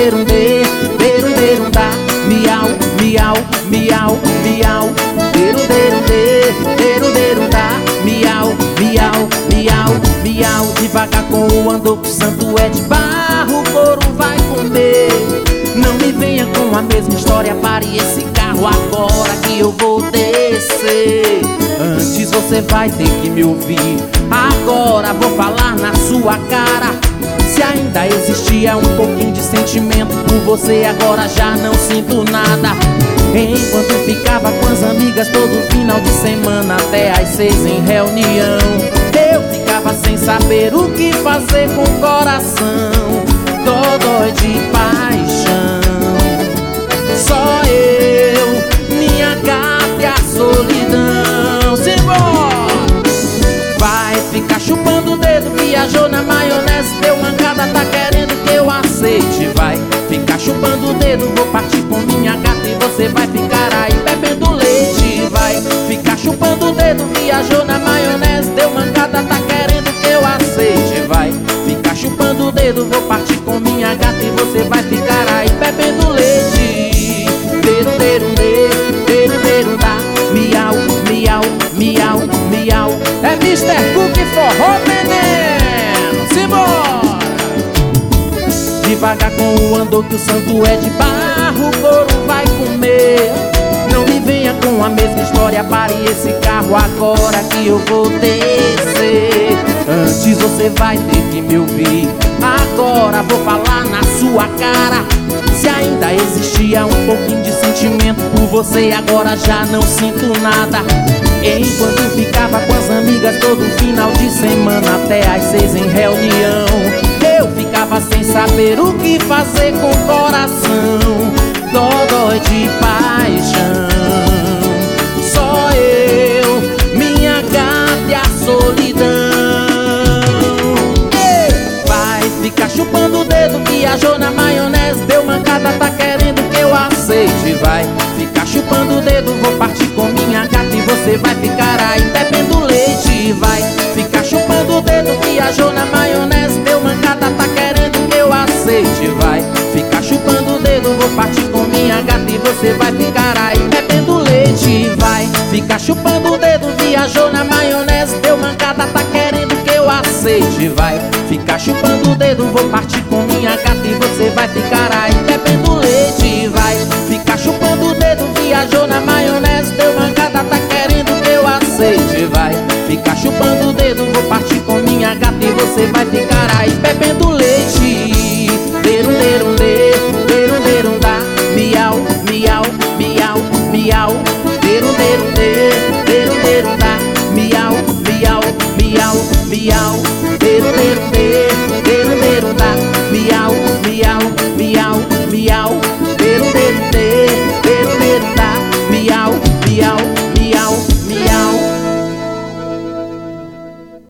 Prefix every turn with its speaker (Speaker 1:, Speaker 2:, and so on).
Speaker 1: derundê, derundê, miau, miau, miau, miau, derundê, derundê, miau, miau, miau, miau. Devagar com o andor que o santo é de barro, o couro vai comer. Não me venha com a mesma história, pare esse carro agora que eu vou descer. Antes você vai ter que me ouvir, agora vou falar na sua cara. Se ainda existia um pouquinho de sentimento por você, agora já não sinto nada. Enquanto ficava com as amigas todo final de semana até às 6 em reunião, eu ficava sem saber o que fazer com o coração, dodói de paixão. Só eu, minha gata e a solidão. Simbora! Vai ficar chupando o dedo, viajou na maionese, deu mancada, tá querendo que eu aceite. Vai ficar chupando o dedo, vou partir com minha gata e você vai ficar aí bebendo leite. Vai ficar chupando o dedo, viajou na maionese, deu mancada, tá querendo que eu aceite. Vai ficar chupando o dedo, vou partir com minha gata e você vai ficar aí bebendo leite. Derundê, miau, miau, miau, miau. É Mr. Cook Forró Veneno. Simbora! Devagar com o andor que o santo é de barro, o couro vai comer. Não me venha com a mesma história, pare esse carro agora que eu vou descer. Antes você vai ter que me ouvir, agora vou falar na sua cara. Se ainda existia um pouquinho de sentimento por você, agora já não sinto nada. Enquanto ficava com as amigas todo final de semana até às 6 em reunião, eu ficava sem saber o que fazer com o coração, dodói de paixão. Só eu, minha gata e a solidão. Vai ficar chupando o dedo, viajou na maionese, deu mancada, tá querendo que eu aceite. Vai ficar chupando o dedo, vou partir com minha gata e você vai ficar aí bebendo leite. Vai ficar chupando o dedo, viajou na maionese, deu mancada, tá querendo que eu aceite. Vai ficar chupando o dedo, vou partir com minha gata e você vai ficar aí bebendo leite. Vai ficar chupando o dedo, viajou na maionese, deu mancada, tá querendo que eu aceite. Vai ficar chupando o dedo, vou partir com minha gata e você vai ficar aí bebendo leite. Vai ficar chupando o dedo, viajou na maionese, deu mancada, tá querendo que eu aceite. Vai ficar chupando o dedo, vou partir com minha gata e você vai ficar aí bebendo leite. Derundê, derundê, miau, miau, miau, miau. Derundê, derundê, miau, miau, miau, miau. Derundê,